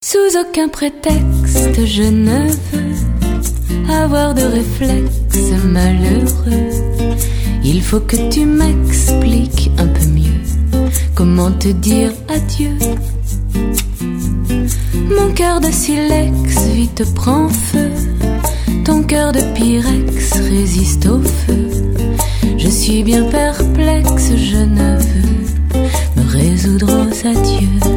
Sous aucun prétexte, je ne veux avoir de réflexe malheureux. Il faut que tu m'expliques un peu mieux comment te dire adieu. Mon cœur de silex vite prend feu, ton cœur de pyrex résiste au feu. Je suis bien perplexe, je ne veux me résoudre aux adieux.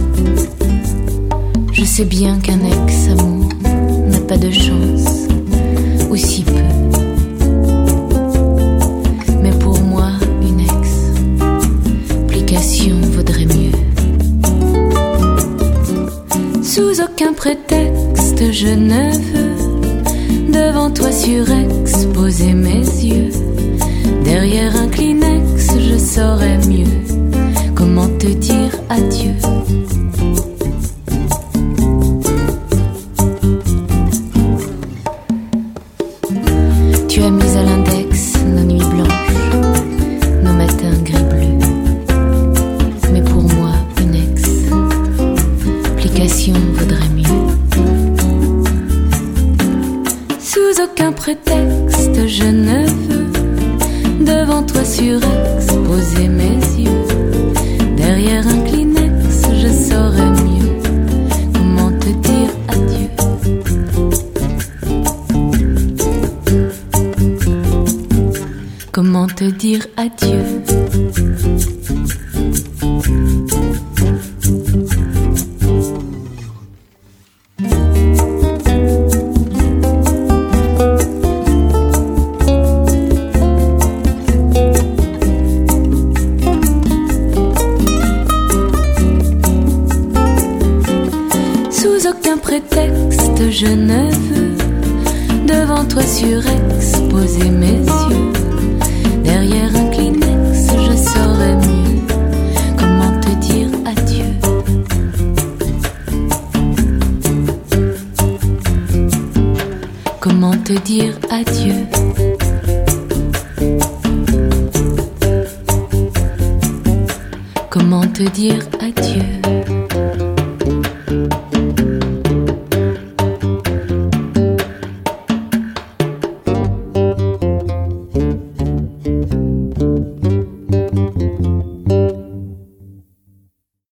Je sais bien qu'un ex-amour n'a pas de chance, ou si peu. Mais pour moi, une explication vaudrait mieux. Sous aucun prétexte, je ne veux devant toi surexposer mes yeux. Derrière un Kleenex, je saurais mieux comment te dire adieu. Tu as mis à l'index nos nuits blanches, nos matins gris-bleus. Mais pour moi, une explication vaudrait mieux. Sous aucun prétexte, je ne veux devant toi surexposer mes yeux. Derrière un Kleenex, je saurais mieux comment te dire adieu. Comment te dire adieu? Sous aucun prétexte, je ne veux devant toi surexposer mes yeux. Derrière un Kleenex, je saurais mieux comment te dire adieu. Comment te dire adieu? Comment te dire adieu?